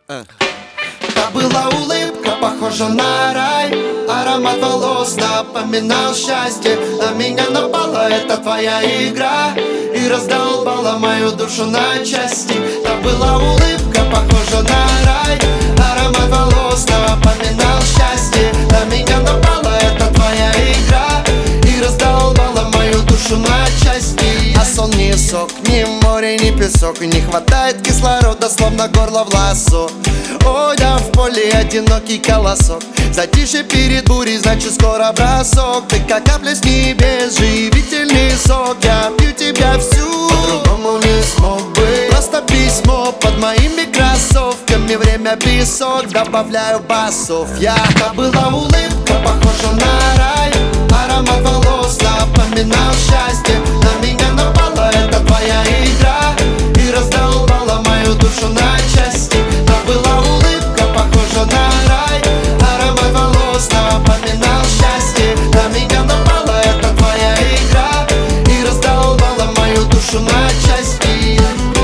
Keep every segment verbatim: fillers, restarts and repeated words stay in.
Та была улыбка, похожа на рай. Аромат волос напоминал счастье. На меня напала эта твоя игра и раздолбала мою душу на части. Та была улыбка, похожа на рай. Аромат волос напоминал счастье. На меня напала эта твоя игра и раздолбала мою душу на части. А сон не сок, ни море, ни песок. И не хватает кислорода, словно горло в лассо. О, я в поле одинокий колосок. Затишье перед бурей, значит скоро бросок. Ты как капля с небес, живительный сок. Я пью тебя всю, по-другому не смог бы. Просто письмо под моими кроссовками. Время песок, добавляю басов. Я, та была улыбка, похожа на рай. Аромат волос напоминал счастье. На меня напала эта твоя игра и раздолбала мою душу на части. Та была улыбка, похожа на рай. Аромат волос напоминал счастье. На меня напала эта твоя игра и раздолбала мою душу на части.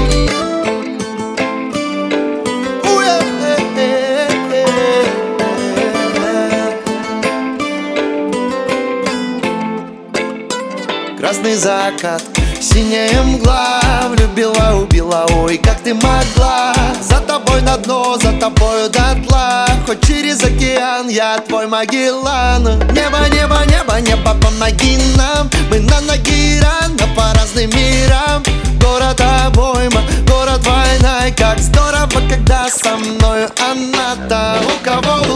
Красный закат, синяя мгла. Влюбила, убила, ой, как ты могла. За тобой на дно, за тобою дотла. Хоть через океан, я твой Магеллан. Небо, небо, небо, небо, помоги нам. Мы на ноги рано по разным мирам. Город обойма, город война. И как здорово, когда со мною она. Там у кого